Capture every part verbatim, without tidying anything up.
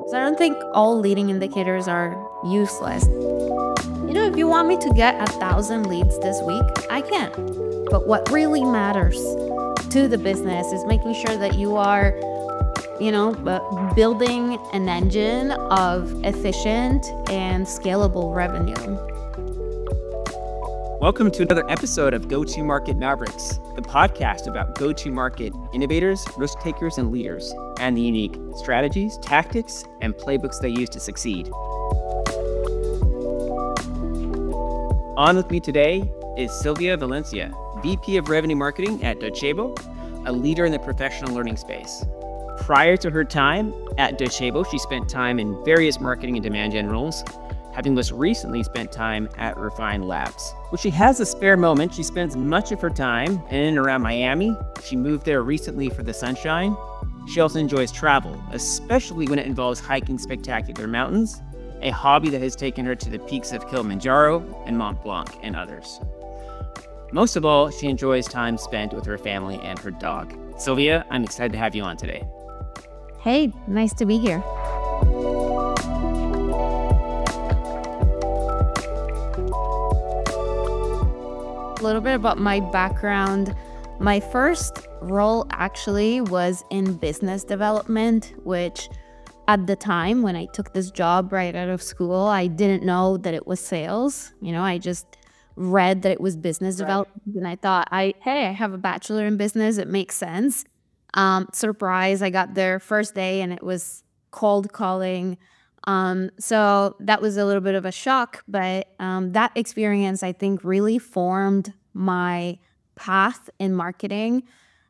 So I don't think all leading indicators are useless. You know, if you want me to get a thousand leads this week, I can. But what really matters to the business is making sure that you are, you know, uh, building an engine of efficient and scalable revenue. Welcome to another episode of Go-To-Market Mavericks, the podcast about go-to-market innovators, risk takers, and leaders, and the unique strategies, tactics, and playbooks they use to succeed. On with me today is Silvia Valencia, V P of Revenue Marketing at Docebo, a leader in the professional learning space. Prior to her time at Docebo, she spent time in various marketing and demand gen roles, having most recently spent time at Refine Labs. When she has a spare moment, she spends much of her time in and around Miami. She moved there recently for the sunshine. She also enjoys travel, especially when it involves hiking spectacular mountains, a hobby that has taken her to the peaks of Kilimanjaro and Mont Blanc and others. Most of all, she enjoys time spent with her family and her dog. Silvia, I'm excited to have you on today. Hey, nice to be here. A little bit about my background. My first role actually was in business development, which at the time when I took this job right out of school, I didn't know that it was sales. You know, I just read that it was business Right. development and I thought, I hey, I have a bachelor in business. It makes sense. Um, surprise, I got there first day and it was cold calling. Um, so that was a little bit of a shock, but um, that experience, I think, really formed my path in marketing.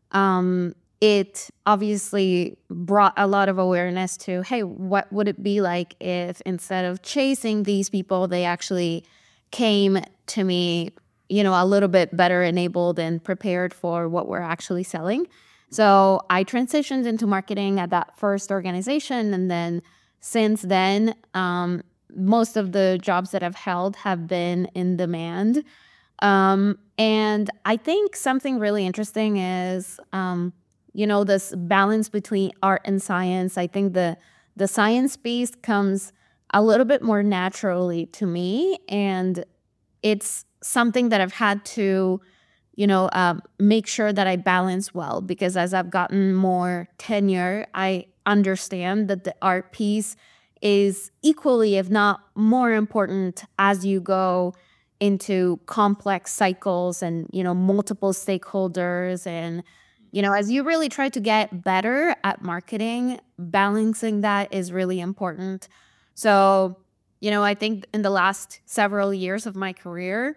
Um, it obviously brought a lot of awareness to, hey, what would it be like if instead of chasing these people, they actually came to me, you know, a little bit better enabled and prepared for what we're actually selling. So I transitioned into marketing at that first organization, and then since then, um, most of the jobs that I've held have been in demand. Um, and I think something really interesting is, um, you know, this balance between art and science. I think the the science piece comes a little bit more naturally to me, and it's something that I've had to, you know, um, make sure that I balance well, because as I've gotten more tenure, I understand that the art piece is equally, if not more important, as you go into complex cycles and, you know, multiple stakeholders. And, you know, as you really try to get better at marketing, balancing that is really important. So, you know, I think in the last several years of my career,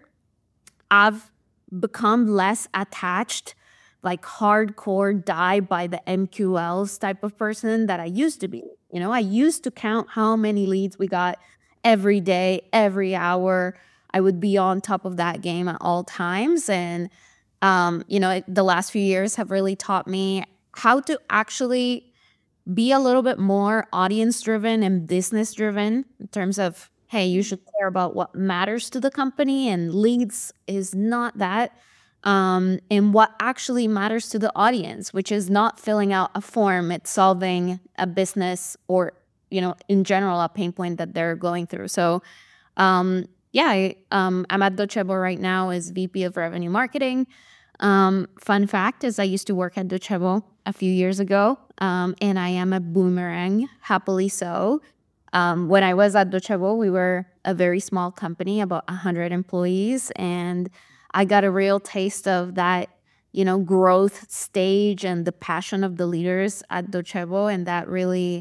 I've become less attached, like hardcore die by the M Q Ls type of person that I used to be. You know, I used to count how many leads we got every day, every hour. I would be on top of that game at all times. And, um, you know, it, the last few years have really taught me how to actually be a little bit more audience driven and business driven in terms of, hey, you should care about what matters to the company, and leads is not that. Um, and what actually matters to the audience, which is not filling out a form, it's solving a business or, you know, in general, a pain point that they're going through. So, um, yeah, I, um, I'm at Docebo right now as V P of Revenue Marketing. Um, fun fact is I used to work at Docebo a few years ago, um, and I am a boomerang, happily so. Um, when I was at Docebo, we were a very small company, about one hundred employees, and I got a real taste of that, you know, growth stage and the passion of the leaders at Docebo, and that really,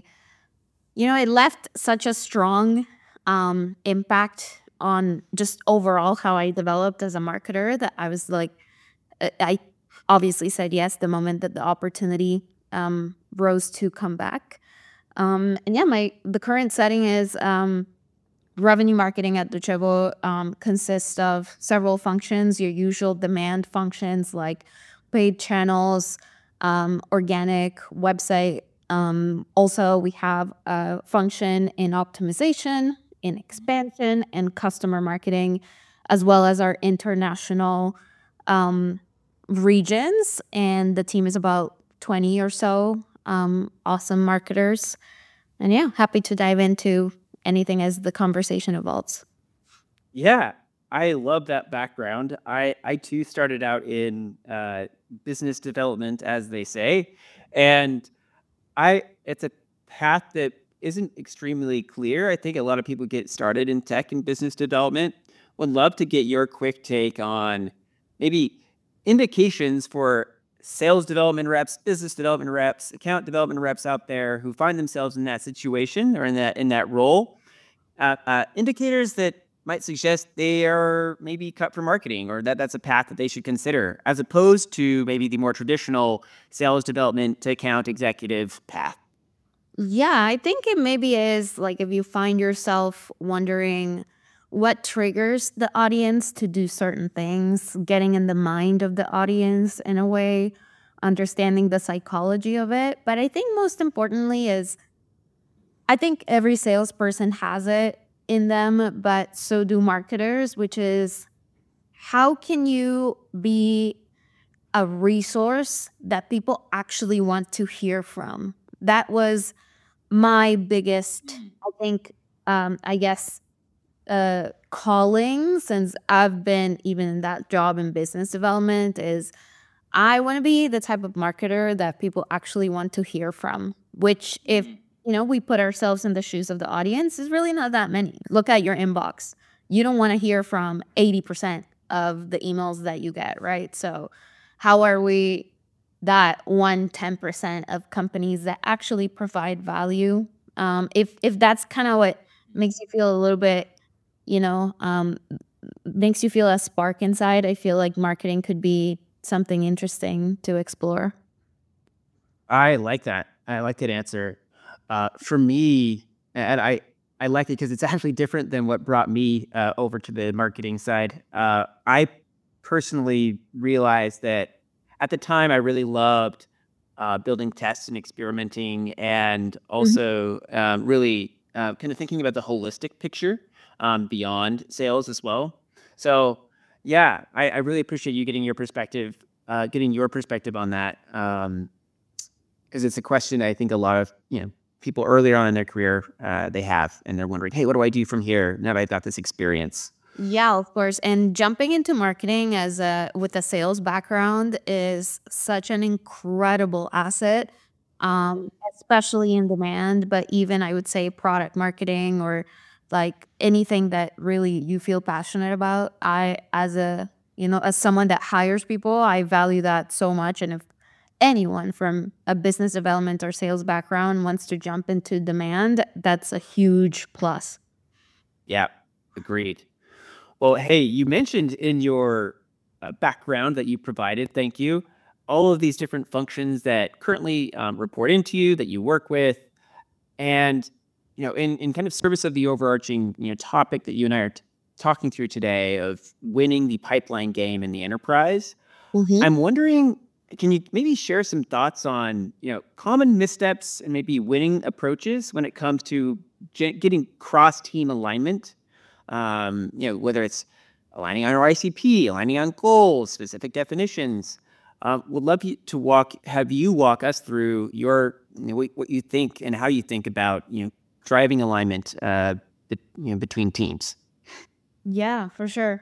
you know, it left such a strong um, impact on just overall how I developed as a marketer that I was like, uh, I obviously said yes the moment that the opportunity um, rose to come back. Um, and yeah, my the current setting is um, revenue marketing at Docebo um, consists of several functions, your usual demand functions like paid channels, um, organic, website. Um, also, we have a function in optimization, in expansion, and customer marketing, as well as our international um, regions. And the team is about twenty or so um, awesome marketers. And yeah, happy to dive into anything as the conversation evolves. Yeah, I love that background. I I too started out in uh, business development, as they say, and I it's a path that isn't extremely clear. I think a lot of people get started in tech and business development. Would love to get your quick take on maybe indications for sales development reps, business development reps, account development reps out there who find themselves in that situation or in that in that role. Uh, uh, indicators that might suggest they are maybe cut for marketing or that that's a path that they should consider, as opposed to maybe the more traditional sales development to account executive path. Yeah, I think it maybe is like if you find yourself wondering what triggers the audience to do certain things, getting in the mind of the audience in a way, understanding the psychology of it. But I think most importantly is I think every salesperson has it in them, but so do marketers, which is how can you be a resource that people actually want to hear from? That was my biggest, I think, um, I guess, uh, calling since I've been even in that job in business development is I want to be the type of marketer that people actually want to hear from, which if, you know, we put ourselves in the shoes of the audience is really not that many. Look at your inbox. You don't want to hear from eighty percent of the emails that you get, right? So how are we that one ten percent of companies that actually provide value? Um, if if that's kind of what makes you feel a little bit, you know, um, makes you feel a spark inside, I feel like marketing could be something interesting to explore. I like that. I like that answer. Uh, for me, and I I like it because it's actually different than what brought me uh, over to the marketing side. Uh, I personally realized that at the time I really loved uh, building tests and experimenting, and Mhm. also um, really uh, kind of thinking about the holistic picture um, beyond sales as well. So yeah, I, I really appreciate you getting your perspective, uh, getting your perspective on that. Um, because it's a question I think a lot of, you know, people earlier on in their career, uh, they have, and they're wondering, "Hey, what do I do from here now that I've got this experience?" Yeah, of course. And jumping into marketing as a with a sales background is such an incredible asset, um, especially in demand, but even I would say product marketing or like anything that really you feel passionate about. I as a you know, as someone that hires people, I value that so much. And if anyone from a business development or sales background wants to jump into demand, that's a huge plus. Yeah, agreed. Well, hey, you mentioned in your uh, background that you provided, thank you, all of these different functions that currently um, report into you, that you work with, and you know, in in kind of service of the overarching you know topic that you and I are t- talking through today of winning the pipeline game in the enterprise. I'm wondering, can you maybe share some thoughts on, you know, common missteps and maybe winning approaches when it comes to ge- getting cross-team alignment? Um, you know, whether it's aligning on our I C P, aligning on goals, specific definitions. Um, would love you to walk, have you walk us through your, you know, what, what you think and how you think about, you know, driving alignment, uh, be- you know, between teams. Yeah, for sure.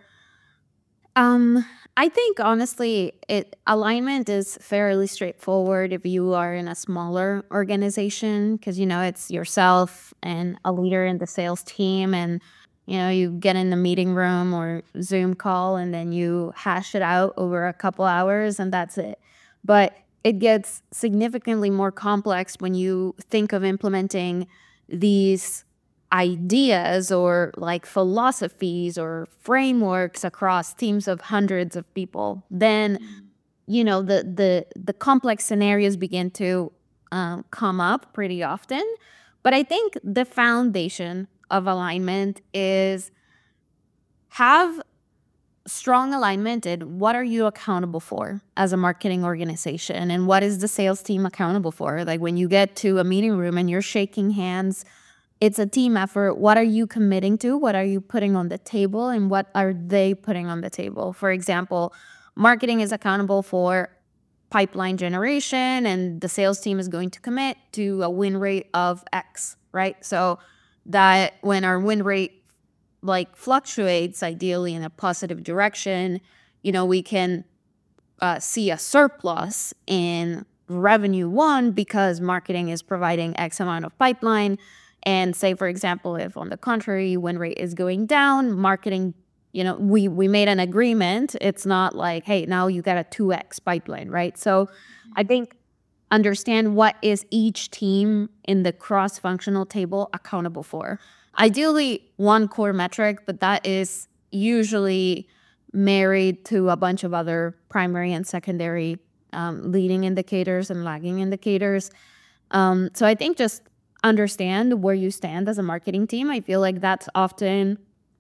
Um, I think honestly, it alignment is fairly straightforward if you are in a smaller organization because you know it's yourself and a leader in the sales team, and you know you get in the meeting room or Zoom call, and then you hash it out over a couple hours, and that's it. But it gets significantly more complex when you think of implementing these ideas or like philosophies or frameworks across teams of hundreds of people, then you know the the the complex scenarios begin to um, come up pretty often. But I think the foundation of alignment is have strong alignment in what are you accountable for as a marketing organization and what is the sales team accountable for. Like when you get to a meeting room and you're shaking hands, it's a team effort. What are you committing to? What are you putting on the table? And what are they putting on the table? For example, marketing is accountable for pipeline generation, and the sales team is going to commit to a win rate of X. right? So that when our win rate like fluctuates ideally in a positive direction, you know, we can uh, see a surplus in revenue one because marketing is providing X amount of pipeline. And say, for example, if on the contrary, win rate is going down, marketing, you know, we, we made an agreement. It's not like, hey, now you got a two X pipeline, right? So I think understand what is each team in the cross-functional table accountable for. Ideally, one core metric, but that is usually married to a bunch of other primary and secondary um, leading indicators and lagging indicators. Um, so I think just understand where you stand as a marketing team. I feel like that's often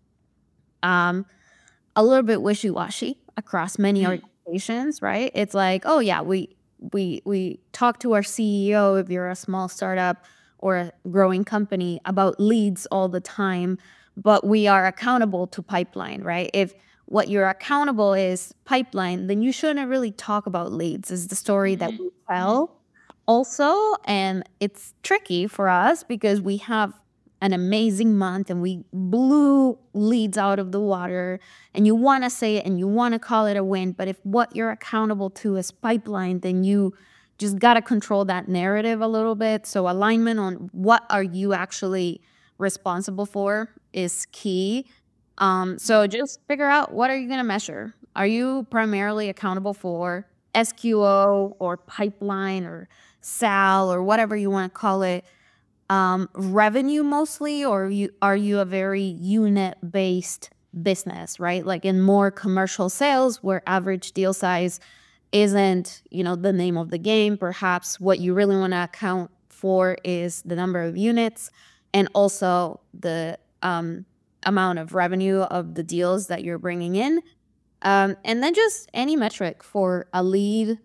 um, a little bit wishy-washy across many organizations, right? It's like, oh yeah, we we we talk to our C E O if you're a small startup or a growing company about leads all the time, but we are accountable to pipeline, right? If what you're accountable is pipeline, then you shouldn't really talk about leads. Is the story that we tell also, and it's tricky for us because we have an amazing month and we blew leads out of the water, and you want to say it and you want to call it a win, but if what you're accountable to is pipeline, then you just got to control that narrative a little bit. So alignment on what are you actually responsible for is key. Um, so just figure out, what are you going to measure? Are you primarily accountable for S Q O or pipeline or S A L or whatever you want to call it? Um, revenue mostly, or you are you a very unit based business, right? Like in more commercial sales where average deal size isn't, you know, the name of the game. Perhaps what you really want to account for is the number of units and also the um, amount of revenue of the deals that you're bringing in. Um, and then just any metric for a lead,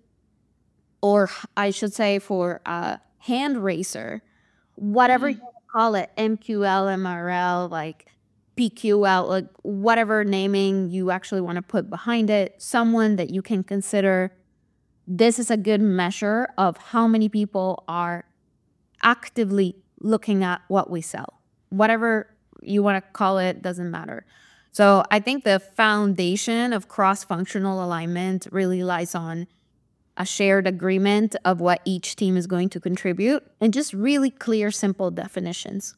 or I should say for a hand racer, whatever you want to call it, M Q L, M R L, like P Q L, like whatever naming you actually want to put behind it, someone that you can consider. This is a good measure of how many people are actively looking at what we sell. Whatever you want to call it, doesn't matter. So I think the foundation of cross-functional alignment really lies on a shared agreement of what each team is going to contribute and just really clear, simple definitions.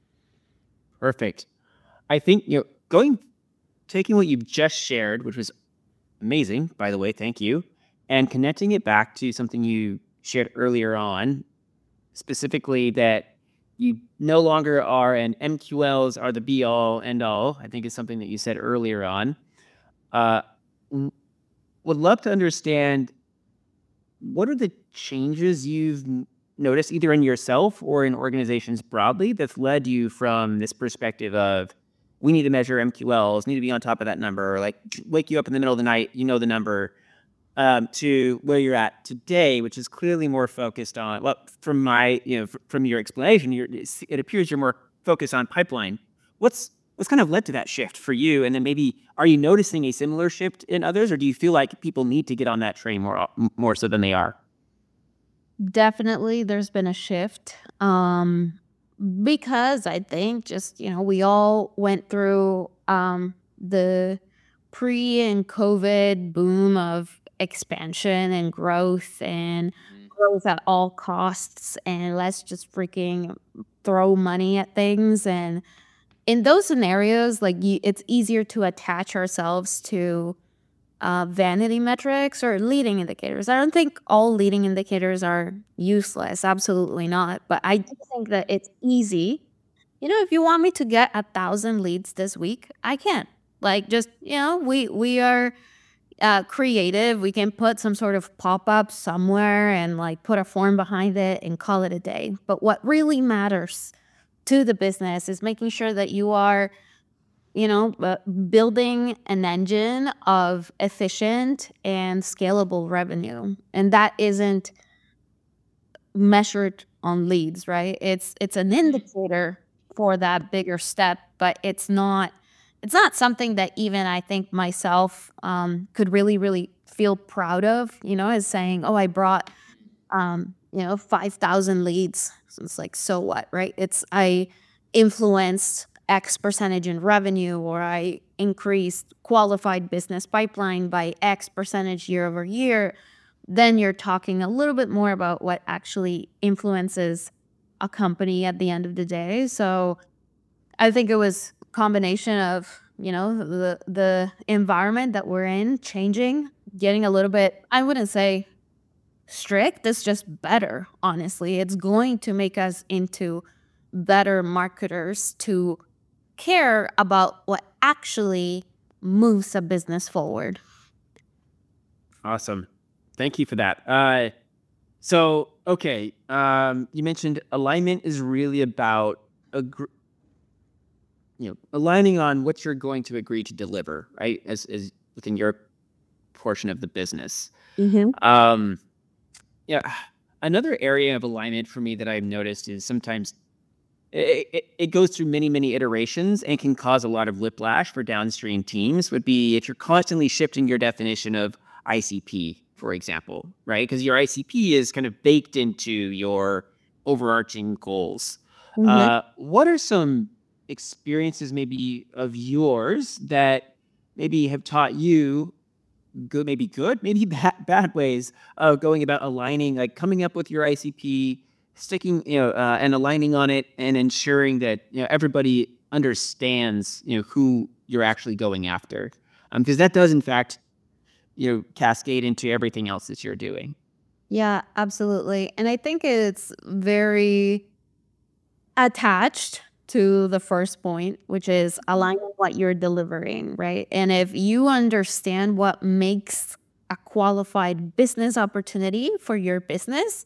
Perfect. I think, you know, going, taking what you've just shared, which was amazing, by the way, thank you, and connecting it back to something you shared earlier on, specifically that you no longer are an M Q Ls are the be all end all, I think is something that you said earlier on. Uh, w- would love to understand, what are the changes you've n- noticed either in yourself or in organizations broadly that's led you from this perspective of, we need to measure M Q Ls, need to be on top of that number, or like wake you up in the middle of the night, you know the number, um, to where you're at today, which is clearly more focused on, well, from my, you know, f- from your explanation, you're, it's- it appears you're more focused on pipeline. What's what's kind of led to that shift for you? And then maybe, are you noticing a similar shift in others, or do you feel like people need to get on that train more o- more so than they are? Definitely, there's been a shift. Um, because I think just, you know, we all went through um, the pre and COVID boom of expansion and growth and growth at all costs. And let's just freaking throw money at things. And in those scenarios, like you, it's easier to attach ourselves to uh, vanity metrics or leading indicators. I don't think all leading indicators are useless. Absolutely not. But I do think that it's easy. You know, if you want me to get a thousand leads this week, I can. Like, just, you know, we we are uh, creative. We can put some sort of pop up somewhere and like put a form behind it and call it a day. But what really matters to the business is making sure that you are, you know, uh, building an engine of efficient and scalable revenue. And that isn't measured on leads, right? It's it's an indicator for that bigger step, but it's not it's not something that even I think myself um, could really, really feel proud of, you know, as saying, oh, I brought um, you know, five thousand leads. So it's like, so what, right? It's I influenced X percentage in revenue, or I increased qualified business pipeline by X percentage year over year. Then you're talking a little bit more about what actually influences a company at the end of the day. So I think it was a combination of, you know, the the environment that we're in changing, getting a little bit, I wouldn't say strict, it's just better, honestly. It's going to make us into better marketers to care about what actually moves a business forward. Awesome. Thank you for that. Uh, so, okay, um, you mentioned alignment is really about agr- you know aligning on what you're going to agree to deliver, right? As, as within your portion of the business. Mm-hmm. Um, yeah. Another area of alignment for me that I've noticed is sometimes it, it, it goes through many, many iterations and can cause a lot of whiplash for downstream teams. Would be if you're constantly shifting your definition of I C P, for example, right? Because your I C P is kind of baked into your overarching goals. Mm-hmm. Uh, what are some experiences maybe of yours that maybe have taught you good, maybe good, maybe bad, bad ways of going about aligning, like coming up with your I C P, sticking, you know, uh, and aligning on it, and ensuring that you know everybody understands, you know, who you're actually going after, because um, that does, in fact, you know, cascade into everything else that you're doing. Yeah, absolutely. And I think it's very attached to the first point, which is aligning what you're delivering, right? And if you understand what makes a qualified business opportunity for your business,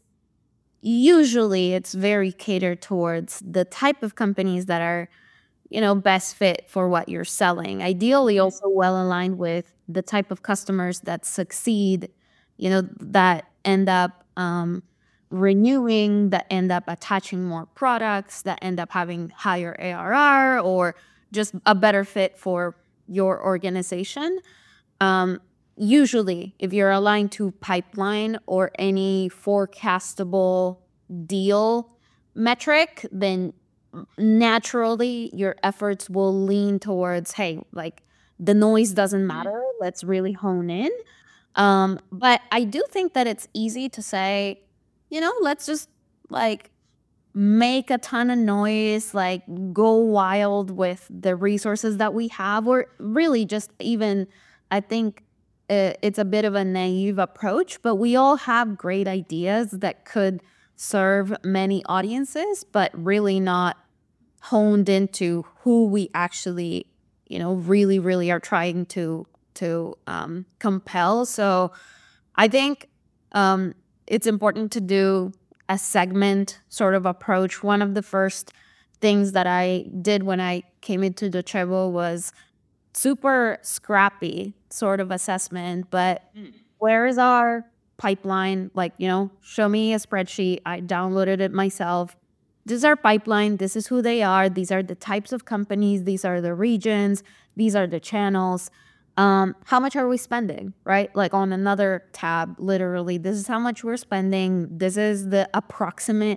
usually it's very catered towards the type of companies that are, you know, best fit for what you're selling. Ideally, also well aligned with the type of customers that succeed, you know, that end up um, renewing, that end up attaching more products, that end up having higher A R R, or just a better fit for your organization. Um, usually, if you're aligned to pipeline or any forecastable deal metric, then naturally your efforts will lean towards, hey, like the noise doesn't matter. Let's really hone in. Um, but I do think that it's easy to say, you know, let's just like make a ton of noise, like go wild with the resources that we have, or really just even, I think uh, it's a bit of a naive approach, but we all have great ideas that could serve many audiences, but really not honed into who we actually, you know, really, really are trying to to um, compel. So I think um, it's important to do a segment sort of approach. One of the first things that I did when I came into Docebo was super scrappy sort of assessment, but where is our pipeline? Like, you know, show me a spreadsheet. I downloaded it myself. This is our pipeline. This is who they are. These are the types of companies. These are the regions. These are the channels. Um, how much are we spending, right? Like on another tab, literally, this is how much we're spending. This is the approximate,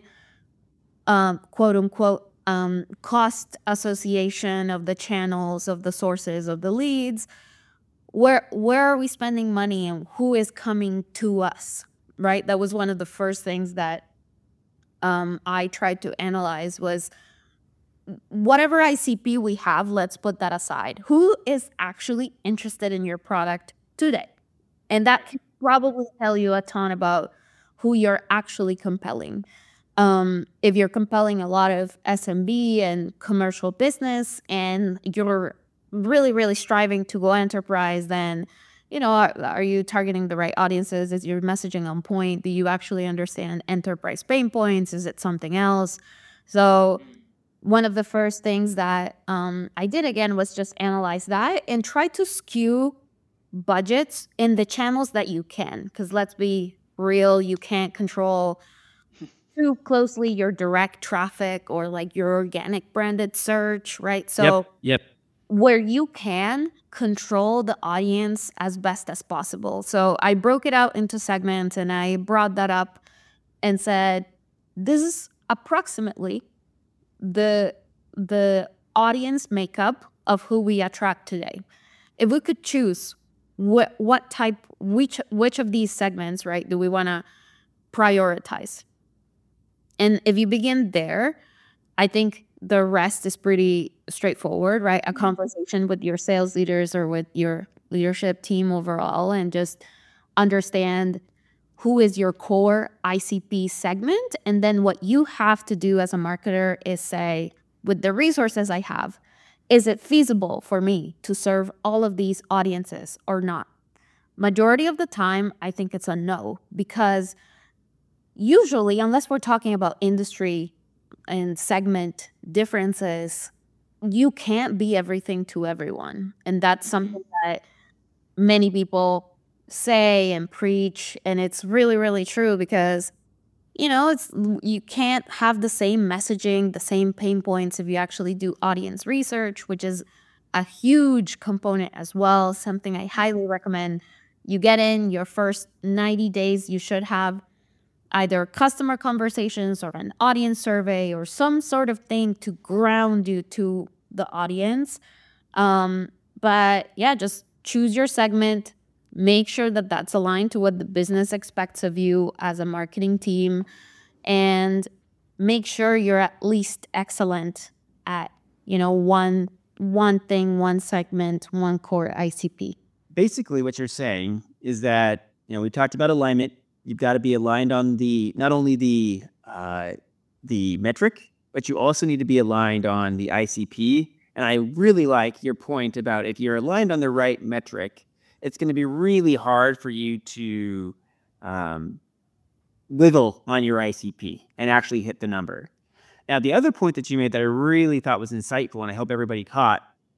um, quote unquote, um, cost association of the channels, of the sources, of the leads. Where where are we spending money, and who is coming to us, right? That was one of the first things that um, I tried to analyze was whatever I C P we have, let's put that aside. Who is actually interested in your product today? And that can probably tell you a ton about who you're actually compelling. Um, if you're compelling a lot of S M B and commercial business, and you're really, really striving to go enterprise, then, you know, are, are you targeting the right audiences? Is your messaging on point? Do you actually understand enterprise pain points? Is it something else? So one of the first things that um, I did again was just analyze that and try to skew budgets in the channels that you can. Because let's be real, you can't control too closely your direct traffic or like your organic branded search, right? So Yep. Yep. where you can control the audience as best as possible. So I broke it out into segments and I brought that up and said, this is approximately the the audience makeup of who we attract today. If we could choose what what type, which which of these segments, right, do we want to prioritize? And if you begin there, I think the rest is pretty straightforward, right? A conversation with your sales leaders or with your leadership team overall, and just understand who is your core I C P segment. And then what you have to do as a marketer is say, with the resources I have, is it feasible for me to serve all of these audiences or not? Majority of the time, I think it's a no, because usually, unless we're talking about industry and segment differences, you can't be everything to everyone. And that's something that many people say and preach, and it's really, really true, because you know, it's you can't have the same messaging, the same pain points if you actually do audience research, which is a huge component as well. Something I highly recommend. You get in your first ninety days, you should have either customer conversations or an audience survey or some sort of thing to ground you to the audience. Um, but yeah, just choose your segment, make sure that that's aligned to what the business expects of you as a marketing team, and make sure you're at least excellent at, you know, one one thing, one segment, one core I C P. Basically, what you're saying is that, you know, we talked about alignment. You've got to be aligned on the not only the uh, the metric, but you also need to be aligned on the I C P. And I really like your point about if you're aligned on the right metric, it's going to be really hard for you to um, wiggle on your I C P and actually hit the number. Now, the other point that you made that I really thought was insightful, and I hope everybody caught,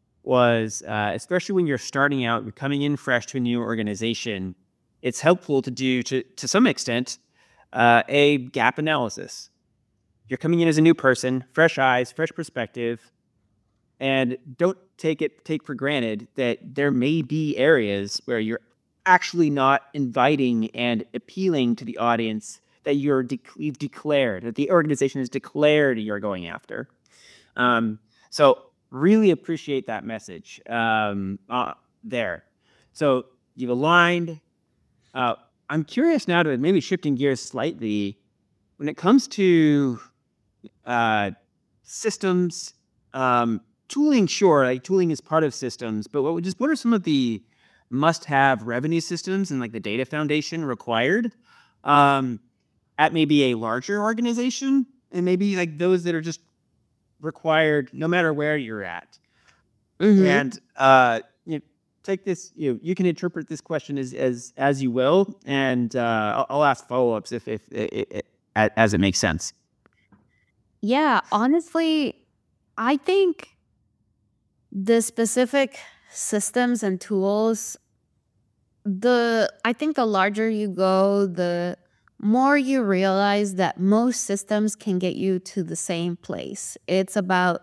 was uh, especially when you're starting out, you're coming in fresh to a new organization, it's helpful to do, to, to some extent, uh, a gap analysis. You're coming in as a new person, fresh eyes, fresh perspective, and don't take it take for granted that there may be areas where you're actually not inviting and appealing to the audience that you're de- you've declared, that the organization has declared you're going after. Um, so really appreciate that message um, uh, there. So you've aligned. Uh, I'm curious now to maybe shifting gears slightly when it comes to uh, systems, um, tooling. Sure, like tooling is part of systems, but what just what are some of the must-have revenue systems and like the data foundation required um, at maybe a larger organization, and maybe like those that are just required no matter where you're at. Mm-hmm. And uh, you know, take this. You know, you can interpret this question as as as you will, and uh, I'll, I'll ask follow-ups if if, if, if as it makes sense. Yeah, honestly, I think the specific systems and tools, the I think the larger you go, the more you realize that most systems can get you to the same place. It's about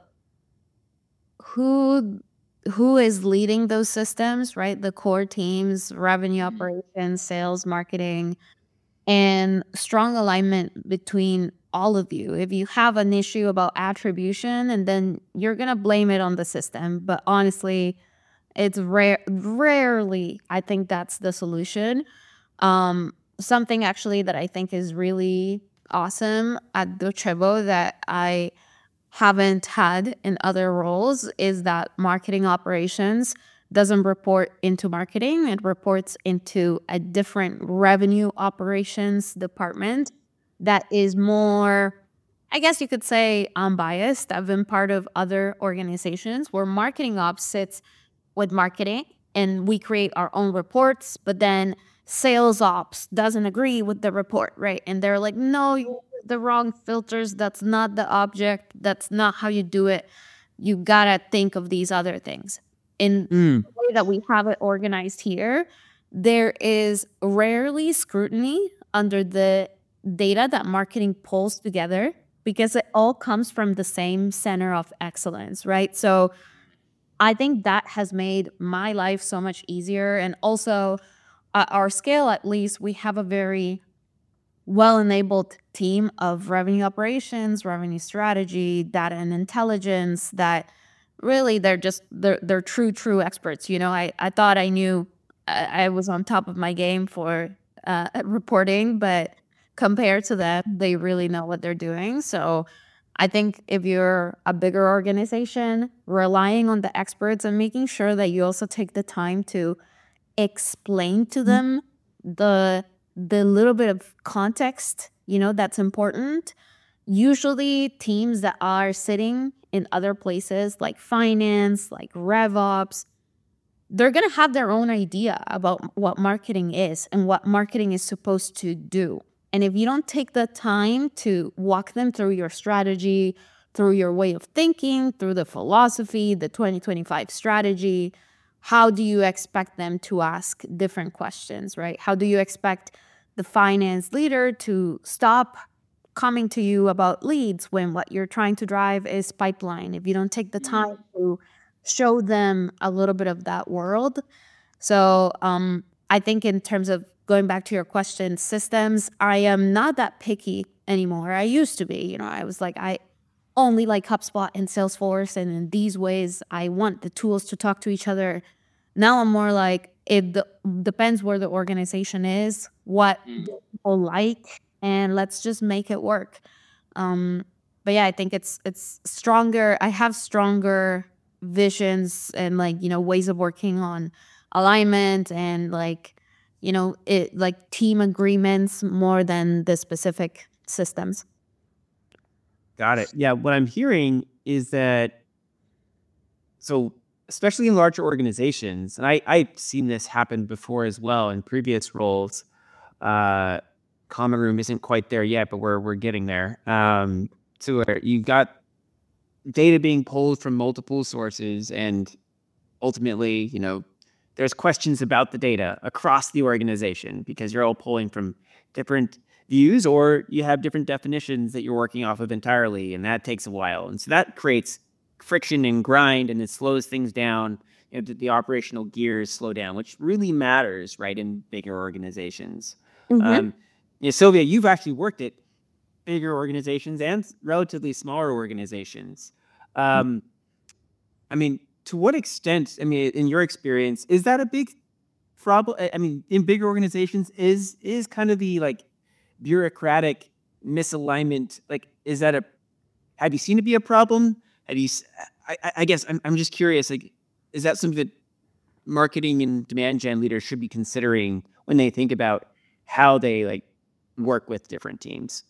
who who is leading those systems, right? The core teams, revenue operations, sales, marketing, and strong alignment between all of you. If you have an issue about attribution, and then you're gonna blame it on the system, but honestly, it's rare rarely I think that's the solution. Um, something actually that I think is really awesome at Docebo that I haven't had in other roles is that marketing operations doesn't report into marketing. It reports into a different revenue operations department that is more, I guess you could say, unbiased. I've been part of other organizations where marketing ops sits with marketing and we create our own reports, but then sales ops doesn't agree with the report, right? And they're like, no, you used the wrong filters. That's not the object. That's not how you do it. You gotta think of these other things. In Mm. the way that we have it organized here, there is rarely scrutiny under the data that marketing pulls together because it all comes from the same center of excellence, right? So I think that has made my life so much easier. And also, at our scale, at least, we have a very well-enabled team of revenue operations, revenue strategy, data and intelligence that really they're just they're they're true true experts. You know, I I thought I knew I, I was on top of my game for uh, reporting, but compared to them, they really know what they're doing. So I think if you're a bigger organization, relying on the experts and making sure that you also take the time to explain to them the the little bit of context, you know, that's important. Usually teams that are sitting in other places like finance, like RevOps, they're going to have their own idea about what marketing is and what marketing is supposed to do. And if you don't take the time to walk them through your strategy, through your way of thinking, through the philosophy, the twenty twenty-five strategy, how do you expect them to ask different questions, right? How do you expect the finance leader to stop coming to you about leads when what you're trying to drive is pipeline if you don't take the time to show them a little bit of that world? So um, I think in terms of going back to your question, systems, I am not that picky anymore. I used to be, you know, I was like, I only like HubSpot and Salesforce, and in these ways, I want the tools to talk to each other. Now I'm more like it d- depends where the organization is, what Mm. do people like, and let's just make it work. Um, but yeah, I think it's it's stronger. I have stronger visions and like you know ways of working on alignment and like you know it like team agreements more than the specific systems. Got it. Yeah, what I'm hearing is that so especially in larger organizations, and I I've seen this happen before as well in previous roles. Uh, Common Room isn't quite there yet, but we're we're getting there. Um, to where you've got data being pulled from multiple sources, and ultimately, you know, there's questions about the data across the organization because you're all pulling from different views, or you have different definitions that you're working off of entirely, and that takes a while. And so that creates friction and grind, and it slows things down. You know, the, the operational gears slow down, which really matters, right, in bigger organizations. Mm-hmm. Um, you know, Sylvia, you've actually worked at bigger organizations and relatively smaller organizations. Um, I mean, to what extent, I mean, in your experience, is that a big problem? I I mean, in bigger organizations, is is kind of the like bureaucratic misalignment, like, is that a, have you seen it be a problem? Have you, s- I, I- I guess I'm, I'm just curious, like, is that something that marketing and demand gen leaders should be considering when they think about how they like work with different teams?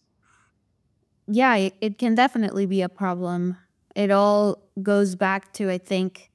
Yeah, it, it can definitely be a problem. It all goes back to, I think,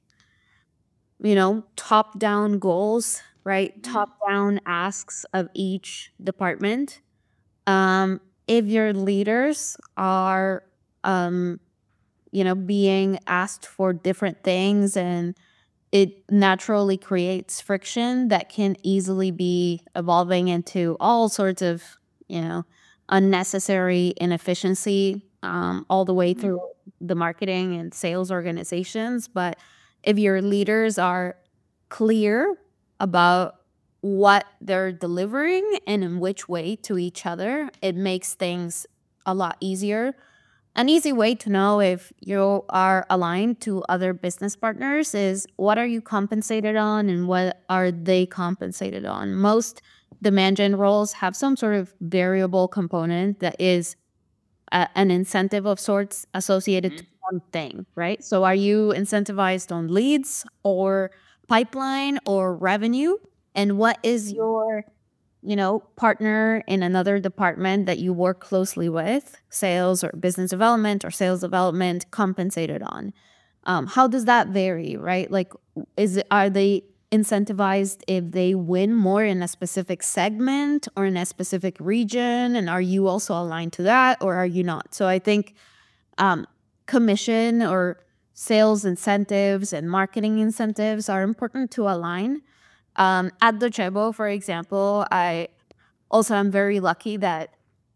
you know, top down goals, right? Top down asks of each department. Um, if your leaders are, um, you know, being asked for different things and it naturally creates friction that can easily be evolving into all sorts of, you know, unnecessary inefficiency, um, all the way through the marketing and sales organizations. But if your leaders are clear about what they're delivering and in which way to each other, it makes things a lot easier. An easy way to know if you are aligned to other business partners is what are you compensated on and what are they compensated on? Most demand gen roles have some sort of variable component that is a, an incentive of sorts associated to one thing, right? So are you incentivized on leads or pipeline or revenue? And what is your you know, partner in another department that you work closely with, sales or business development or sales development, compensated on? Um, how does that vary, right? Like, is it, are they incentivized if they win more in a specific segment or in a specific region? And are you also aligned to that or are you not? So I think um, commission or sales incentives and marketing incentives are important to align. Um, at Docebo, for example, I also am very lucky that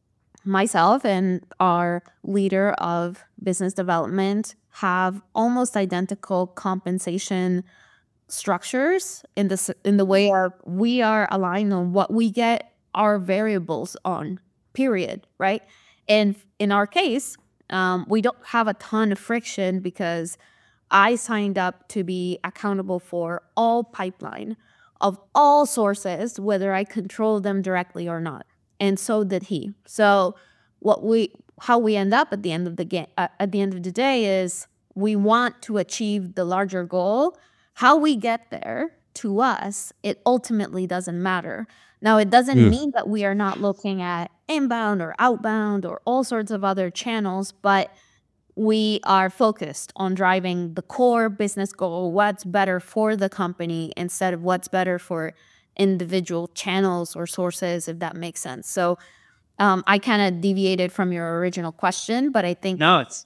myself and our leader of business development have almost identical compensation structures in the s- in the way of we are aligned on what we get our variables on. period, right? And in our case, um, we don't have a ton of friction because I signed up to be accountable for all pipeline of all sources, whether I control them directly or not. And so did he. So what we how we end up at the end of the game uh, at the end of the day is we want to achieve the larger goal. How we get there to us, it ultimately doesn't matter. Now, it doesn't Mm. mean that we are not looking at inbound or outbound or all sorts of other channels, but we are focused on driving the core business goal, what's better for the company instead of what's better for individual channels or sources, if that makes sense. So um, I kind of deviated from your original question, but I think No, it's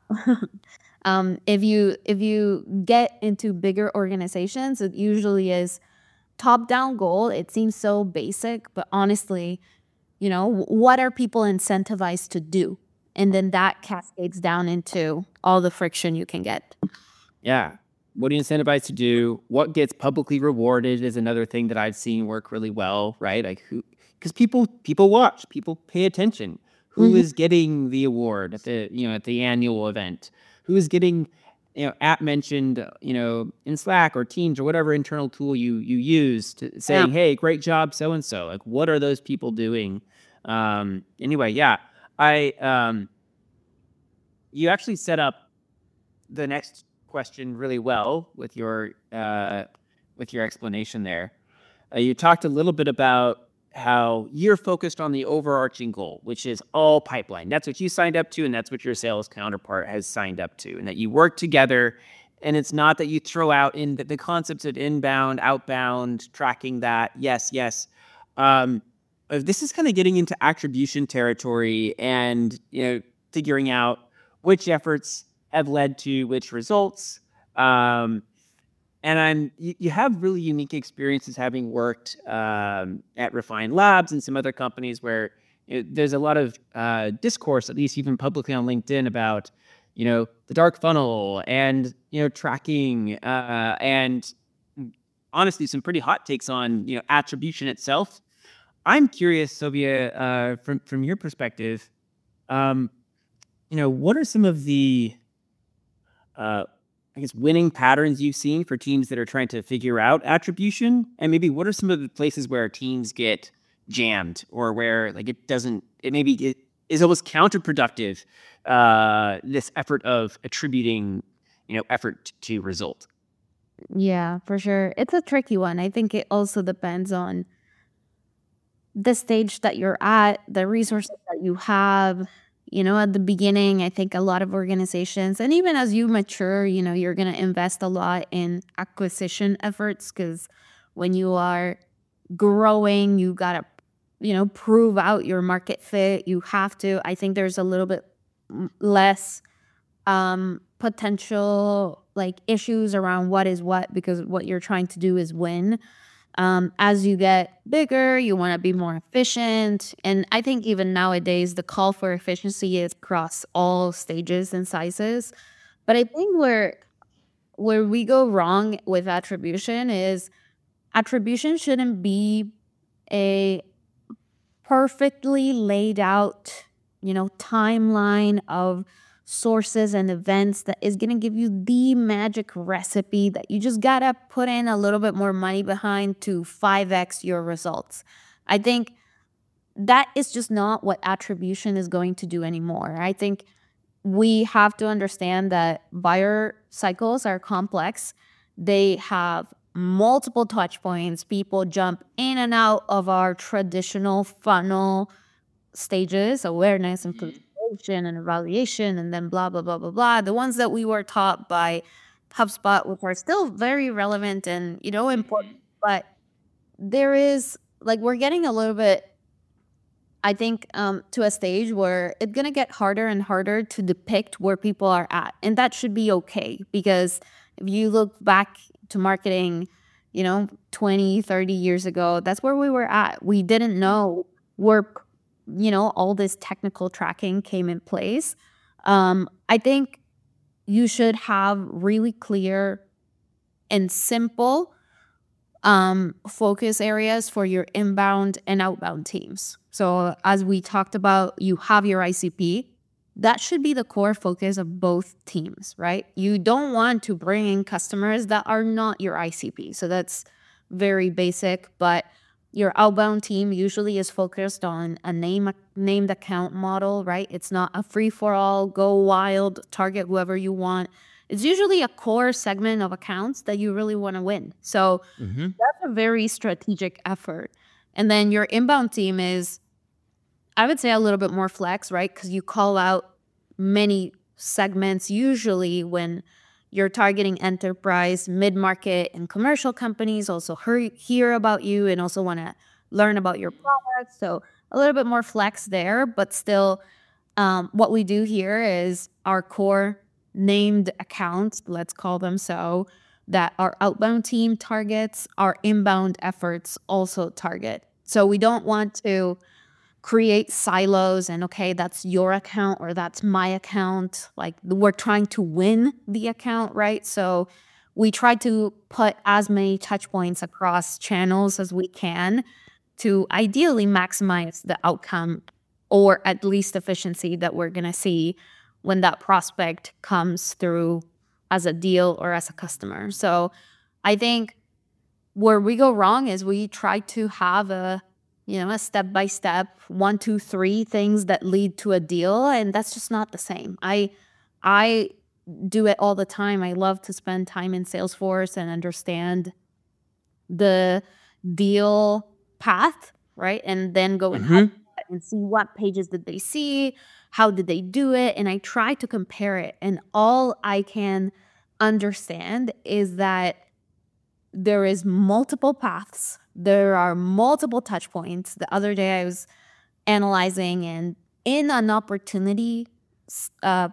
um, if you if you get into bigger organizations, it usually is top down goal. It seems so basic, but honestly, you know, what are people incentivized to do? And then that cascades down into all the friction you can get. yeah. What are you incentivized to do? What gets publicly rewarded is another thing that I've seen work really well, right? Like who, because people people watch, people pay attention. Who Mhm. is getting the award at the you know at the annual event? Who is getting you know app mentioned uh, you know in Slack or Teams or whatever internal tool you you use to Yeah. saying, hey, great job, so and so. Like, what are those people doing? Um, anyway, yeah, I um, you actually set up the next question really well with your uh, with your explanation there. Uh, you talked a little bit about how you're focused on the overarching goal, which is all pipeline. That's what you signed up to, and that's what your sales counterpart has signed up to, and that you work together. And it's not that you throw out in the, the concepts of inbound, outbound, tracking that. Yes, yes. Um, uh, this is kind of getting into attribution territory, and you know, figuring out which efforts have led to which results. Um, and I'm you, you have really unique experiences having worked um, at Refined Labs and some other companies where you know, there's a lot of uh, discourse, at least even publicly on LinkedIn, about you know the dark funnel and you know tracking uh, and honestly some pretty hot takes on you know attribution itself. I'm curious, Sylvia, uh, from from your perspective, um, you know, what are some of the uh, I guess winning patterns you've seen for teams that are trying to figure out attribution, and maybe what are some of the places where teams get jammed or where like it doesn't, it maybe it is almost counterproductive. Uh, this effort of attributing, you know, effort to result. Yeah, for sure. It's a tricky one. I think it also depends on the stage that you're at, the resources that you have. You know, at the beginning, I think a lot of organizations, and even as you mature, you know, you're going to invest a lot in acquisition efforts because when you are growing, you got to, you know, prove out your market fit. You have to. I think there's a little bit m- less um, potential like issues around what is what because what you're trying to do is win. Um, as you get bigger, you want to be more efficient. And I think even nowadays, the call for efficiency is across all stages and sizes. But I think where where we go wrong with attribution is attribution shouldn't be a perfectly laid out, you know, timeline of sources and events that is going to give you the magic recipe that you just got to put in a little bit more money behind to five x your results. I think that is just not what attribution is going to do anymore. I think we have to understand that buyer cycles are complex. They have multiple touch points. People jump in and out of our traditional funnel stages, awareness and consideration and evaluation, and then blah, blah, blah, blah, blah. The ones that we were taught by HubSpot, which are still very relevant and, you know, important. But there is, like, we're getting a little bit, I think, um, to a stage where it's going to get harder and harder to depict where people are at. And that should be okay because if you look back to marketing, you know, twenty, thirty years ago, that's where we were at. We didn't know where, you know, all this technical tracking came in place. Um, I think you should have really clear and simple um, focus areas for your inbound and outbound teams. So as we talked about, you have your I C P. That should be the core focus of both teams, right? You don't want to bring in customers that are not your I C P. So that's very basic, but your outbound team usually is focused on a name named account model, right? It's not a free for all, go wild, target whoever you want. It's usually a core segment of accounts that you really want to win. So Mm-hmm. that's a very strategic effort. And then your inbound team is, I would say, a little bit more flex, right? Because you call out many segments usually when you're targeting enterprise, mid-market, and commercial companies also hear, hear about you and also want to learn about your product. So a little bit more flex there, but still um, what we do here is our core named accounts, let's call them so, that our outbound team targets, our inbound efforts also target. So we don't want to create silos and, okay, that's your account or that's my account. Like we're trying to win the account, right? So we try to put as many touch points across channels as we can to ideally maximize the outcome or at least efficiency that we're going to see when that prospect comes through as a deal or as a customer. So I think where we go wrong is we try to have a, you know, a step by step, one, two, three things that lead to a deal, and that's just not the same. I, I do it all the time. I love to spend time in Salesforce and understand the deal path, right? And then go and help Mm-hmm. and see what pages did they see, how did they do it, and I try to compare it. And all I can understand is that there is multiple paths. There are multiple touch points. The other day I was analyzing and in an opportunity uh,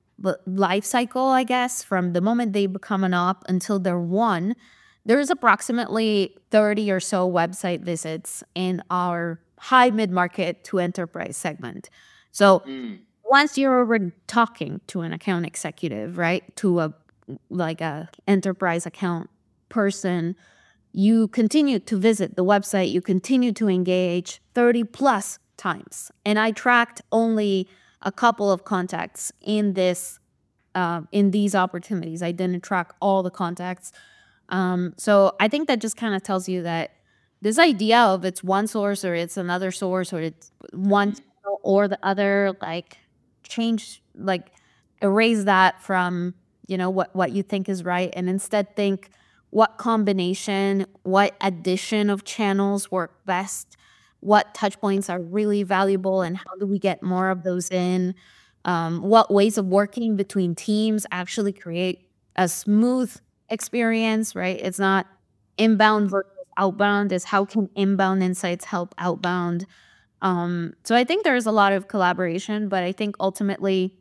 life cycle, I guess, from the moment they become an op until they're won, there's approximately thirty or so website visits in our high mid-market to enterprise segment. So Mm. once you're already talking to an account executive, right, to a like a enterprise account person, you continue to visit the website, you continue to engage thirty plus times. And I tracked only a couple of contacts in this uh, in these opportunities. I didn't track all the contacts. Um, so I think that just kind of tells you that this idea of it's one source or it's another source or it's one channel or the other, like change, like erase that from, you know, what, what you think is right. And instead think what combination, what addition of channels work best, what touch points are really valuable and how do we get more of those in, um, what ways of working between teams actually create a smooth experience, right? It's not inbound versus outbound, is how can inbound insights help outbound. Um, so I think there's a lot of collaboration, but I think ultimately,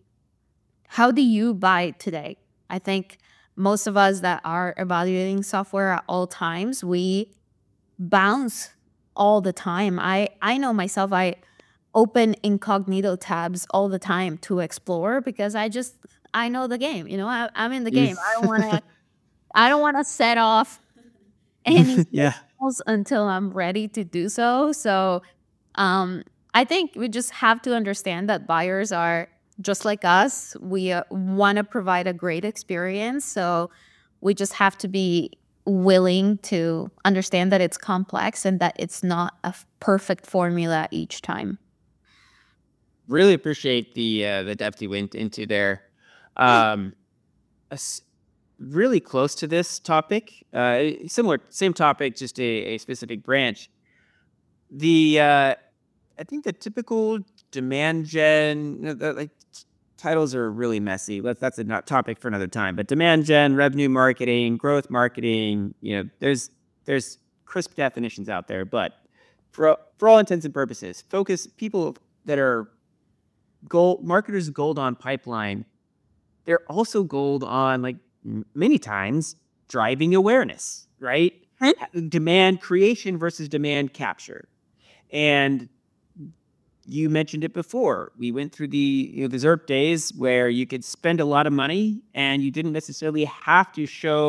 how do you buy today? I think most of us that are evaluating software at all times, we bounce all the time. I, I know myself, I open incognito tabs all the time to explore because I just, I know the game, you know, I, I'm in the game. I don't want to I don't want to set off any Yeah. signals until I'm ready to do so. So um, I think we just have to understand that buyers are just like us. We uh, want to provide a great experience. So we just have to be willing to understand that it's complex and that it's not a f- perfect formula each time. Really appreciate the uh, the depth you went into there. Um, a s- really close to this topic, uh, similar, same topic, just a, a specific branch. The uh, I think the typical demand gen, you know, the, like t- titles are really messy. Let's that's a not topic for another time. But demand gen, revenue marketing, growth marketing, you know, there's there's crisp definitions out there. But for for all intents and purposes, focus people that are gold marketers gold on pipeline. They're also gold on like m- many times driving awareness, right? Hmm? Ha- Demand creation versus demand capture. And you mentioned it before. We went through the you know the Z E R P days where you could spend a lot of money and you didn't necessarily have to show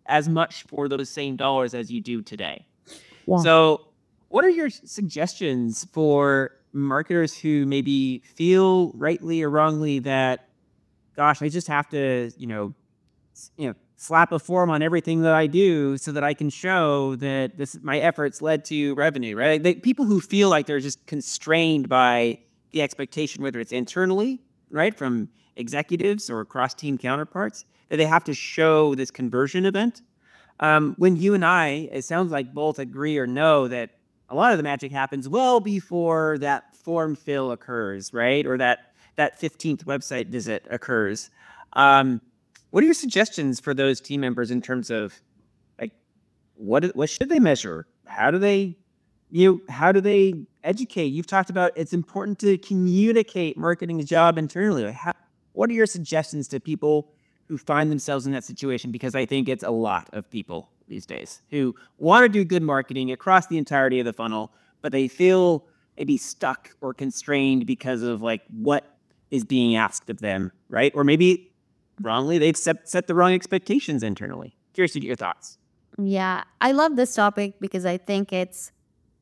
as much for those same dollars as you do today. Yeah. So, what are your suggestions for marketers who maybe feel rightly or wrongly that, gosh, I just have to, you know, s- you know, slap a form on everything that I do so that I can show that this my efforts led to revenue, right? They, people who feel like they're just constrained by the expectation, whether it's internally, right, from executives or cross team counterparts, that they have to show this conversion event. Um, when you and I, it sounds like both agree or know that a lot of the magic happens well before that form fill occurs, right? Or that that fifteenth website visit occurs. Um, what are your suggestions for those team members in terms of like what what should they measure? How do they you how do they educate? You've talked about it's important to communicate marketing's job internally. Like, how, what are your suggestions to people who find themselves in that situation? Because I think it's a lot of people these days who want to do good marketing across the entirety of the funnel, but they feel maybe stuck or constrained because of like what is being asked of them, right? Or maybe wrongly they've set, set the wrong expectations internally. Curious to get your thoughts. Yeah, I love this topic because I think it's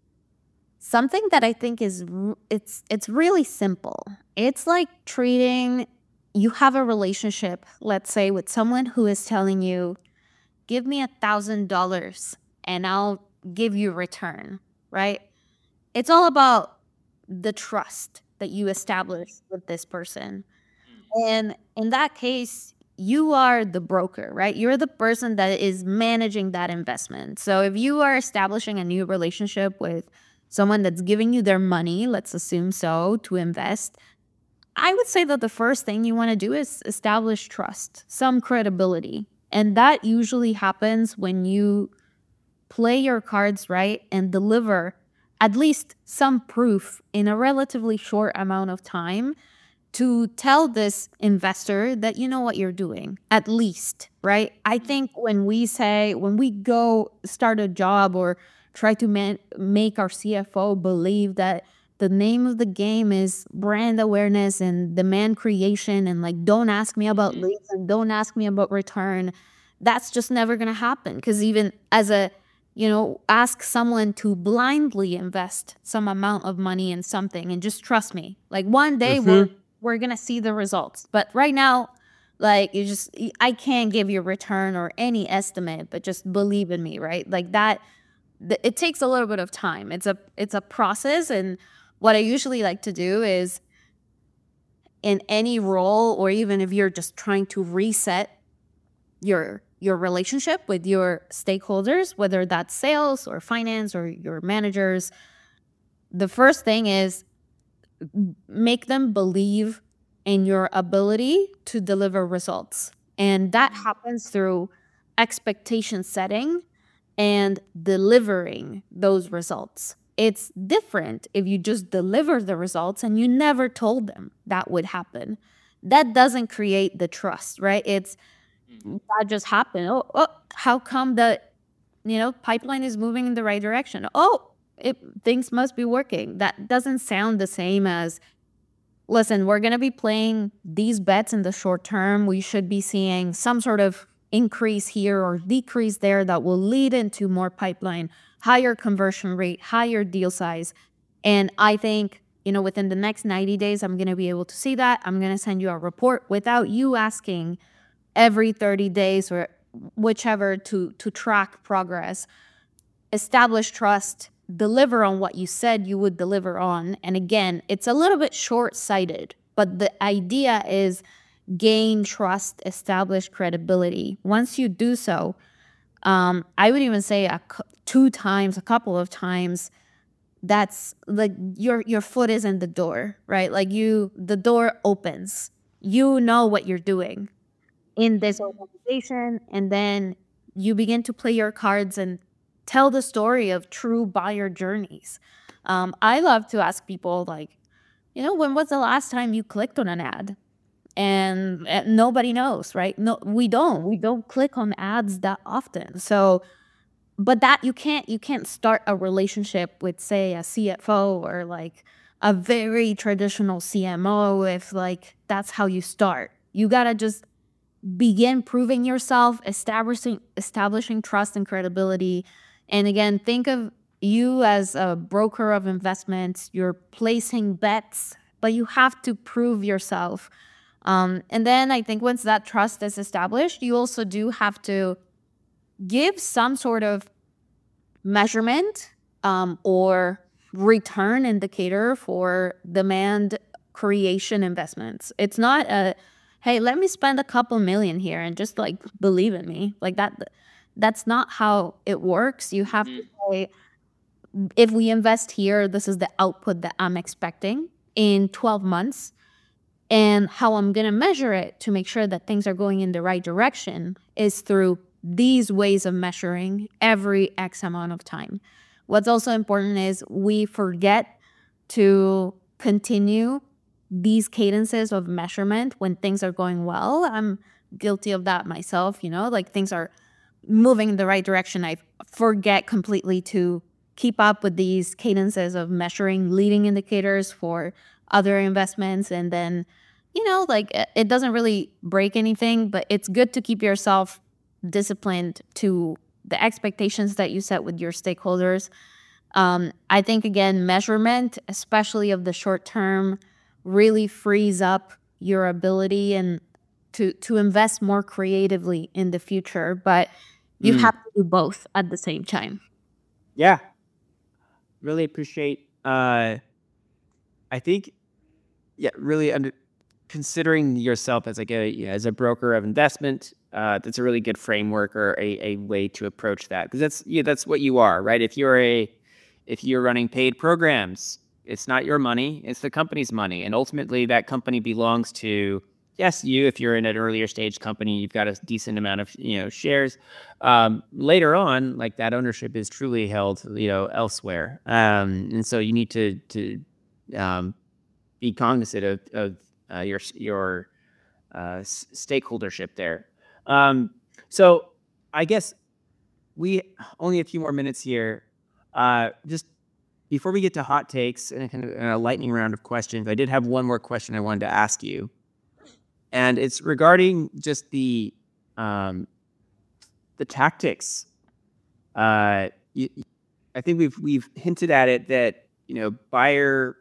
something that I think is r- it's it's really simple. It's like treating you have a relationship, let's say, with someone who is telling you, "Give me a thousand dollars and I'll give you return," right? It's all about the trust that you establish with this person. And in that case, you are the broker, right? You're the person that is managing that investment. So if you are establishing a new relationship with someone that's giving you their money, let's assume so, to invest, I would say that the first thing you want to do is establish trust, some credibility. And that usually happens when you play your cards right and deliver at least some proof in a relatively short amount of time to tell this investor that you know what you're doing, at least, right? I think when we say, when we go start a job or try to man- make our C F O believe that the name of the game is brand awareness and demand creation and like, don't ask me about leads and don't ask me about return, that's just never going to happen. Because even as a, you know, ask someone to blindly invest some amount of money in something and just trust me. Like one day we'll we're gonna see the results. But right now, like you just I can't give you a return or any estimate, but just believe in me, right? Like that th- it takes a little bit of time. It's a it's a process. And what I usually like to do is in any role, or even if you're just trying to reset your your relationship with your stakeholders, whether that's sales or finance or your managers, the first thing is make them believe in your ability to deliver results. And that happens through expectation setting and delivering those results. It's different if you just deliver the results and you never told them that would happen. That doesn't create the trust, right? It's that just happened. Oh, oh how come the you know pipeline is moving in the right direction? Oh, it, things must be working. That doesn't sound the same as, listen, we're going to be playing these bets in the short term. We should be seeing some sort of increase here or decrease there that will lead into more pipeline, higher conversion rate, higher deal size. And I think, you know, within the next ninety days, I'm going to be able to see that. I'm going to send you a report without you asking every thirty days or whichever to to track progress. Establish trust, deliver on what you said you would deliver on. And again, it's a little bit short sighted, but the idea is gain trust, establish credibility. Once you do so, um, I would even say a, cou- two times, a couple of times, that's like your your foot is in the door, right? Like you, the door opens. You know what you're doing in this organization, and then you begin to play your cards and tell the story of true buyer journeys. um, I love to ask people like, you know, when was the last time you clicked on an ad? And, and nobody knows, right? No, we don't we don't click on ads that often. So but that you can't you can't start a relationship with, say, a C F O or like a very traditional C M O if like that's how you start. You gotta just begin proving yourself, establishing establishing trust and credibility. And again, think of you as a broker of investments. You're placing bets, but you have to prove yourself. Um, and then I think once that trust is established, you also do have to give some sort of measurement um, or return indicator for demand creation investments. It's not a, hey, let me spend a couple million here and just like believe in me. Like that, that's not how it works. You have to say, if we invest here, this is the output that I'm expecting in twelve months. And how I'm going to measure it to make sure that things are going in the right direction is through these ways of measuring every X amount of time. What's also important is we forget to continue these cadences of measurement when things are going well. I'm guilty of that myself, you know, like things are moving in the right direction. I forget completely to keep up with these cadences of measuring leading indicators for other investments. And then, you know, like it doesn't really break anything, but it's good to keep yourself disciplined to the expectations that you set with your stakeholders. Um, I think, again, measurement, especially of the short term, really frees up your ability and to, to invest more creatively in the future. But you Mm. have to do both at the same time. Yeah. Really appreciate, uh, I think, yeah, really under, considering yourself as like a, as a broker of investment, uh, that's a really good framework or a, a way to approach that. Because that's, yeah, that's what you are, right? If you're a, if you're running paid programs, it's not your money, it's the company's money. And ultimately that company belongs to, yes, you, if you're in an earlier stage company, you've got a decent amount of, you know, shares. Um, later on, like that ownership is truly held, you know, elsewhere. Um, and so you need to, to, um, be cognizant of, of uh, your, your, uh, s- stakeholdership there. Um, so I guess we only a few more minutes here. Uh, just before we get to hot takes and a kind of a lightning round of questions, I did have one more question I wanted to ask you, and it's regarding just the um, the tactics. Uh, you, I think we've we've hinted at it that you know buyer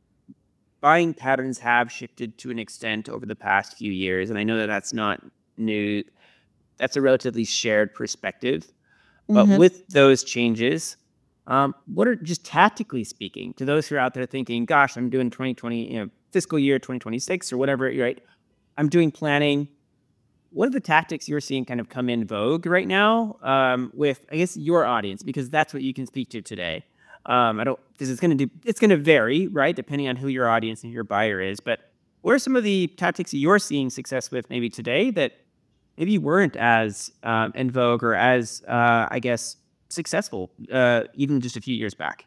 buying patterns have shifted to an extent over the past few years, and I know that that's not new. That's a relatively shared perspective. But Mm-hmm. with those changes, um, what are just tactically speaking to those who are out there thinking, "Gosh, I'm doing twenty twenty, you know, fiscal year twenty twenty-six or whatever." Right? I'm doing planning. What are the tactics you're seeing kind of come in vogue right now um, with, I guess, your audience? Because that's what you can speak to today. Um, I don't, because it's going to do, it's going to vary, right, depending on who your audience and your buyer is. But what are some of the tactics you're seeing success with maybe today that maybe weren't as um, in vogue or as, uh, I guess, successful uh, even just a few years back?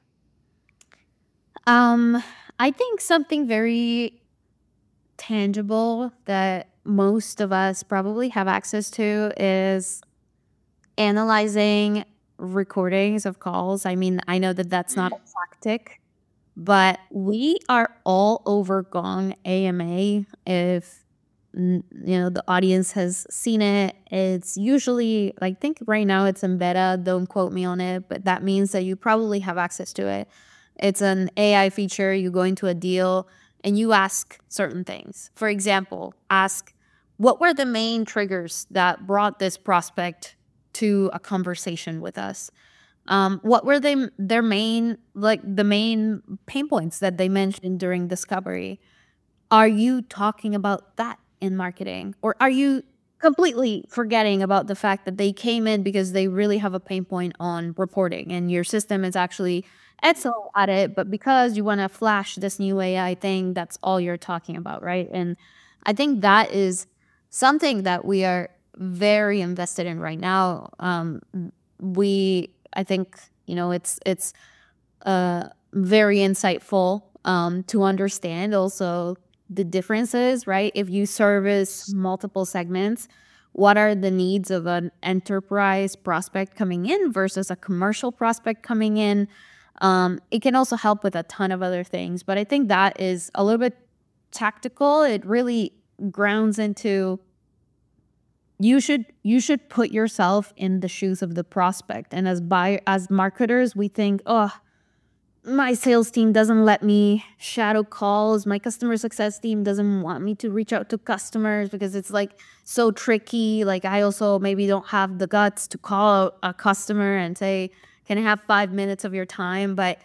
Um, I think something very tangible that most of us probably have access to is analyzing recordings of calls. I mean, I know that that's not a tactic, but we are all over Gong A M A. If n- you know the audience has seen it, it's usually, I think right now it's in beta. Don't quote me on it, but that means that you probably have access to it. It's an A I feature. You go into a deal and you ask certain things. For example, ask what were the main triggers that brought this prospect to a conversation with us? Um, what were they their main like the main pain points that they mentioned during discovery? Are you talking about that in marketing? Or are you completely forgetting about the fact that they came in because they really have a pain point on reporting and your system is actually excellent at it, but because you want to flash this new A I thing, that's all you're talking about, right? And I think that is something that we are very invested in right now. Um, we, I think, you know, it's it's uh, very insightful um, to understand also the differences, right? If you service multiple segments, what are the needs of an enterprise prospect coming in versus a commercial prospect coming in? Um, it can also help with a ton of other things, but I think that is a little bit tactical. It really grounds into you should you should put yourself in the shoes of the prospect. And as buyer as marketers, we think, oh, my sales team doesn't let me shadow calls. My customer success team doesn't want me to reach out to customers because it's like so tricky. Like I also maybe don't have the guts to call a customer and say, can I have five minutes of your time? But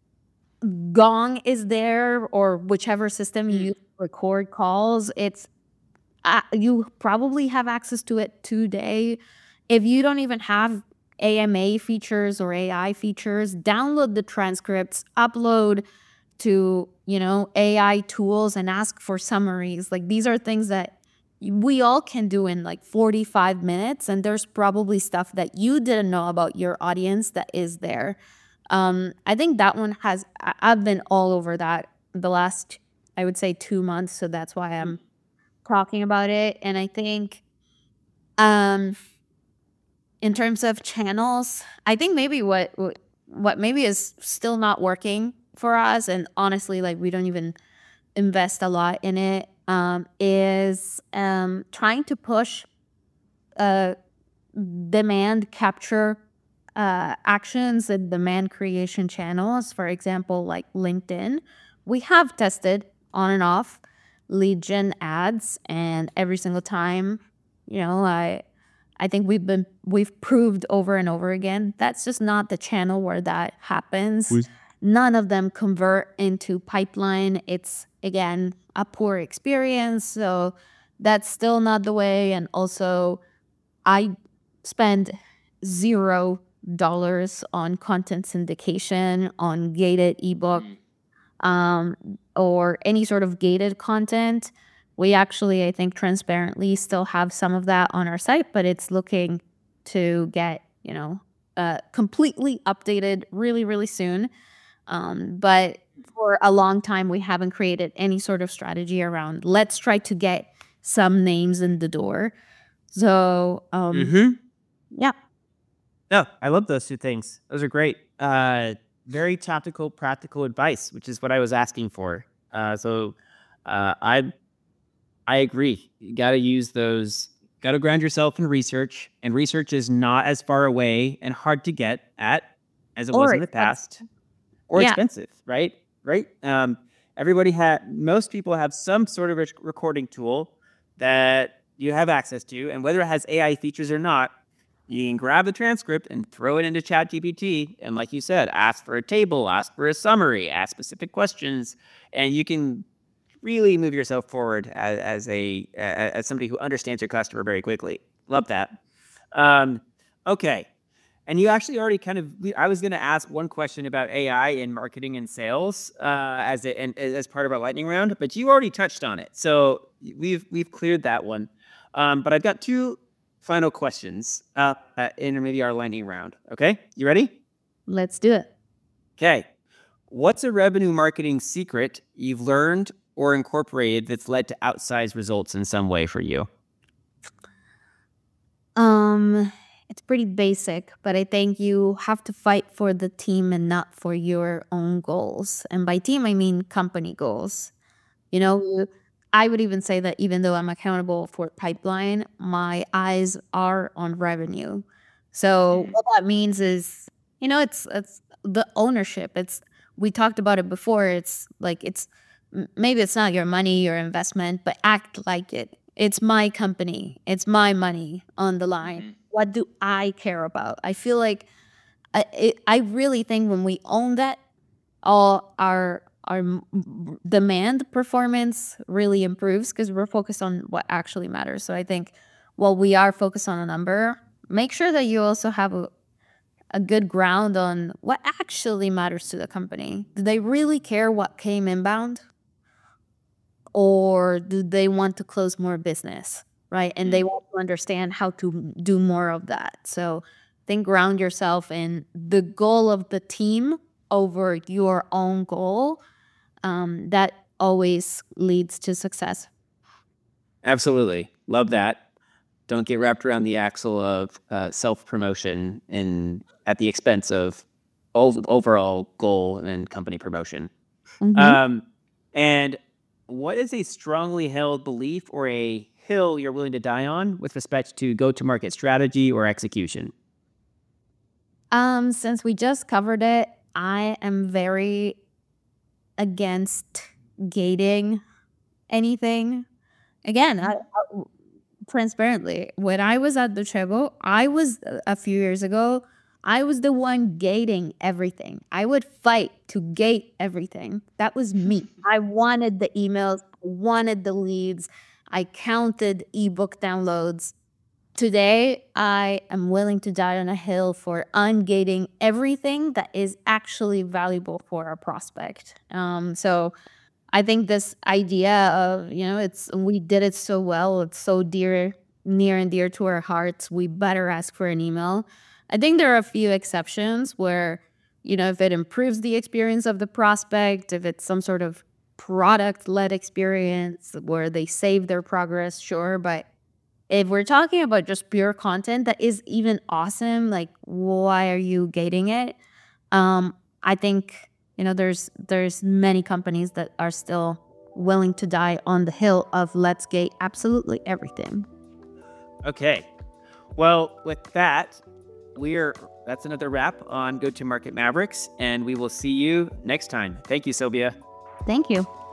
Gong is there, or whichever system you use to record calls. It's uh, you probably have access to it today. If you don't even have A M A features or A I features, download the transcripts, upload to, you know, A I tools and ask for summaries. Like these are things that we all can do in like forty-five minutes. And there's probably stuff that you didn't know about your audience that is there. Um, I think that one has, I- I've been all over that the last, I would say, two months. So that's why I'm talking about it. And I think um in terms of channels, I think maybe what what, what maybe is still not working for us, and honestly, like we don't even invest a lot in it, um, is um trying to push uh demand capture uh, actions and demand creation channels. For example, like LinkedIn, we have tested on and off lead gen ads, and every single time, you know, I I think we've been we've proved over and over again that's just not the channel where that happens. Who's- None of them convert into pipeline. It's again a poor experience, so that's still not the way. And also, I spend zero dollars on content syndication, on gated ebook, um, or any sort of gated content. We actually, I think, transparently still have some of that on our site, but it's looking to get, you know, uh, completely updated really, really soon. Um, but for a long time, we haven't created any sort of strategy around let's try to get some names in the door. So, um, Mm-hmm. yeah. No, I love those two things. Those are great. Uh, very tactical, practical advice, which is what I was asking for. Uh, so uh, I I agree. You got to use those. Got to ground yourself in research, and research is not as far away and hard to get at as it was Or in the expensive. past, or Yeah. expensive, right? Right. Um, everybody had. Most people have some sort of rec- recording tool that you have access to, and whether it has A I features or not, you can grab the transcript and throw it into ChatGPT, and like you said, ask for a table, ask for a summary, ask specific questions, and you can really move yourself forward as, as a as somebody who understands your customer very quickly. Love that. Um, okay, and you actually already kind of. I was going to ask one question about A I in marketing and sales uh, as a, and as part of our lightning round, but you already touched on it, so we've we've cleared that one. Um, but I've got two final questions uh, uh, in maybe our lightning round. Okay, you ready? Let's do it. Okay. What's a revenue marketing secret you've learned or incorporated that's led to outsized results in some way for you? Um, it's pretty basic, but I think you have to fight for the team and not for your own goals. And by team, I mean company goals. You know, I would even say that even though I'm accountable for pipeline, my eyes are on revenue. So what that means is, you know, it's it's the ownership. It's we talked about it before. It's like it's m- maybe it's not your money, your investment, but act like it. It's my company. It's my money on the line. What do I care about? I feel like I it, I really think when we own that, all our our m- demand performance really improves because we're focused on what actually matters. So I think while we are focused on a number, make sure that you also have a, a good ground on what actually matters to the company. Do they really care what came inbound? Or do they want to close more business, right? And they want to understand how to do more of that. So think ground yourself in the goal of the team over your own goal. Um, that always leads to success. Absolutely. Love that. Don't get wrapped around the axle of uh, self-promotion and at the expense of ov- overall goal and company promotion. Mhm. Um, and what is a strongly held belief or a hill you're willing to die on with respect to go-to-market strategy or execution? Um, since we just covered it, I am very against gating anything. Again, I, I- transparently, when I was at the Treble, I was uh, a few years ago, I was the one gating everything. I would fight to gate everything. That was me. I wanted the emails, I wanted the leads, I counted ebook downloads. Today, I am willing to die on a hill for ungating everything that is actually valuable for a prospect. Um, so I think this idea of, you know, it's we did it so well, it's so dear, near and dear to our hearts, we better ask for an email. I think there are a few exceptions where, you know, if it improves the experience of the prospect, if it's some sort of product led experience where they save their progress, sure. But if we're talking about just pure content that is even awesome, like why are you gating it? Um, I think, you know, there's there's many companies that are still willing to die on the hill of let's gate absolutely everything. Okay. Well, with that, we're that's another wrap on Go-to-Market Mavericks, and we will see you next time. Thank you, Sylvia. Thank you.